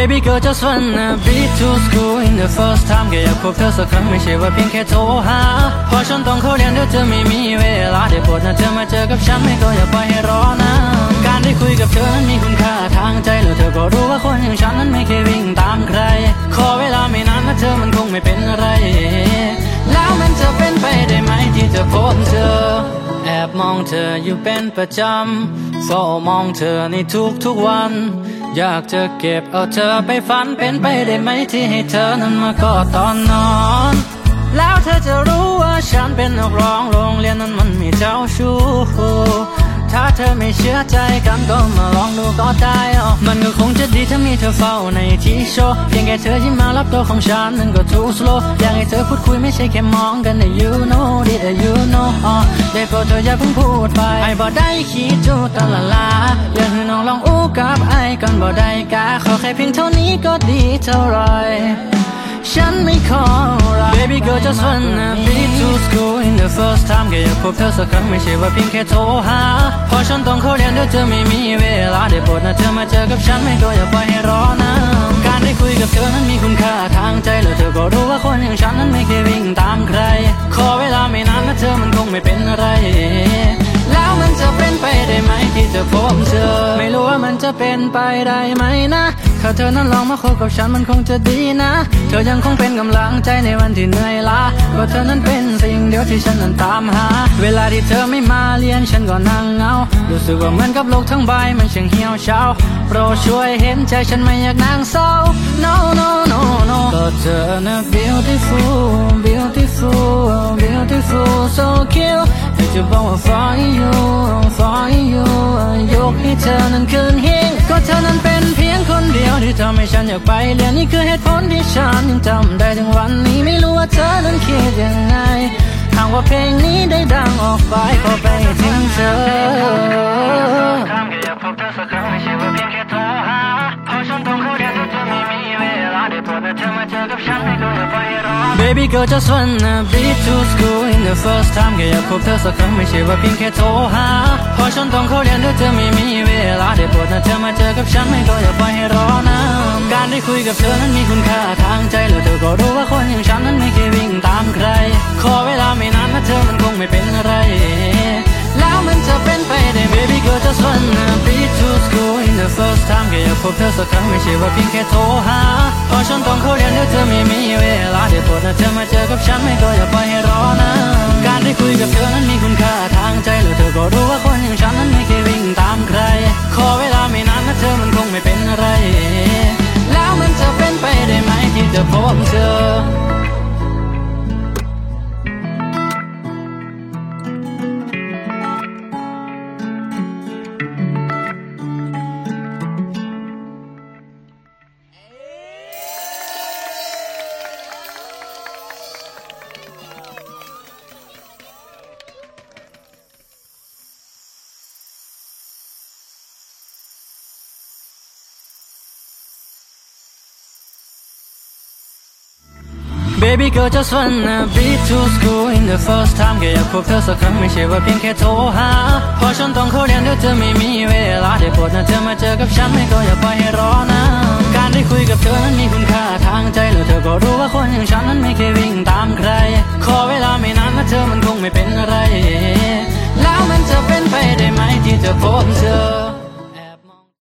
Baby girl just wanna be to school in the first time แค่อยากพบเธอสักครั้งไม่ใช่ว่าเพียงแค่โทรหาพอฉันต้องเข้าเรียนเดี๋ยวเธอไม่มีเวลาได้โปรดนะเธอมาเจอกับฉันไม่ก็อย่าปล่อยให้รอนะการได้คุยกับเธอนั้นมีคุณค่าทางใจแล้วเธอก็รู้ว่าคนอย่างฉันนั้นไม่เคยวิ่งตามใครขอเวลาไม่นานนะเธอมันคงไม่เป็นอะไรแล้วมันจะเป็นไปได้ไหมที่จะพบเธอแอบมองเธออยู่เป็นประจำเฝ้ามองเธอในทุกวันอยากจะเก็บเอาเธอไปฝันเป็นไปได้ไหมที่ให้เธอนั้นมากอดตอนนอนแล้วเธอจะรู้ว่าฉันเป็นนักร้องโรงเรียนนั้นมันไม่เจ้าชู้ถ้าเธอไม่เชื่อใจกันก็มาลองดูก็ได้มันก็คงจะดีถ้ามีเธอเฝ้าในที่โชว์เพียงแค่เธอยิ้มมารับตัวของฉันนั้นก็ too slow อยากให้เธอพูดคุยไม่ใช่แค่มองกันแต่ you know that you know ได้โปรดเธออย่าเพิ่งพูดไปไอ้บ่ได้คิดจูตละลาอยากให้น้องลองอู้กับไอ้กันบ่ได้กะขอแค่เพียงเท่านี้ก็ดีเท่าไรฉันไม่ขออะไร Baby girl just wanna be to school in the first time แค่อยากพบเธอสักครั้งไม่ใช่ว่าเพียงแค่โทรหาพอฉันต้องเข้าเรียนเดี๋ยวเธอไม่มีเวลาได้โปรดนะเธอมาเจอกับฉันไม่ก็อย่าปล่อยให้รอนะการได้คุยกับเธอนั้นมีคุณค่าทางใจแล้วเธอก็รู้ว่าคนอย่างฉันนั้นไม่เคยวิ่งตามใครขอเวลาไม่นานนะเธอมันคงไม่เป็นอะไรแล้วมันจะเป็นไปได้ไหมที่จะพบเธอไม่รู้ว่ามันจะเป็นไปได้ไหมนะถ้าเธอนั้นลองมาคบกับฉันมันคงจะดีนะเธอยังคงเป็นกำลังใจในวันที่เหนื่อยล้าก็เธอนั้นเป็นสิ่งเดียวที่ฉันนั้นตามหาเวลาที่เธอไม่มาเรียนฉันก็นั่งเหงารู้สึกว่าเหมือนกับโลกทั้งใบมันช่างเหี่ยวเฉาโปรดช่วยเห็นใจฉันไม่อยากนั่งเศร้า no no no no ก็เธอน่ะ beautiful beautiful beautiful so cute อยากจะบอกว่า for you for you ยกให้เธอนั้นขึ้นหิ้งก็เธอนั้นเป็นเพียงคนเดียวที่ทำให้ฉันอยากไปเรียนนี่คือเหตุผลที่ฉันยังจำได้ถึงวันนี้ไม่รู้ว่าเธอนั้นคิดยังไงหากว่าเพลงนี้ได้ดังออกไปขอไปถึงเธอทำแค่อยากพบเธอสักครั้งไม่ใช่ว่าเพียงแค่โทรหาพอฉันต้องเข้าเรียนเธอไม่มีเวลาได้โปรดนะเธอมาเจอกับฉันไม่ก็อย่าไปรอ Baby girl just wanna be to school in the first time แค่อยากพบเธอสักครั้งไม่ใช่ว่าเพียงแค่โทรหาพอฉันต้องเข้าเรียนเธอไม่มีเวลาได้โปรดนะเธอมาเจอกับฉันไม่ก็อย่าไปให้รอนะการได้คุยกับเธอนั้นมีคุณค่าทางใจแล้วเธอก็รู้ว่าคนอย่างฉันนั้นไม่เคยวิ่งตามใครขอเวลาไม่นานนะเธอมันคงไม่เป็นอะไรแล้วมันจะเป็นไปได้ Baby girl just wanna be to school in the first time แค่อยากพบเธอสักครั้งไม่ใช่ว่าเพียงแค่โทรหาพอฉันต้องเข้าเรียนเธอไม่มีเวลาได้โปรดนะเธอมาเจอกับฉันไม่ก็อย่าปล่อยให้รอนะการได้คุยกับเธอนั้นมีคุณค่าทางใจแล้วเธอก็รู้ว่าคนอย่างฉันนั้นไม่เคยวิ่งตามใครขอเวลาไม่นานนะเธอมันคงไม่เป็นอะไรแล้วมันจะเป็นไปได้ไหมที่จะพบเธอBaby girl just wanna be to school in the first time แค่อยากพบเธอสักครั้งไม่ใช่ว่าเพียงแค่โทรหาพอฉันต้องเข้าเรียนเธอไม่มีเวลาได้โปรดนะเธอมาเจอกับฉันไม่ก็อย่าปล่อยให้รอนะการได้คุยกับเธอนั้นมีคุณค่าทางใจแล้วเธอก็รู้ว่าคนอย่างฉัน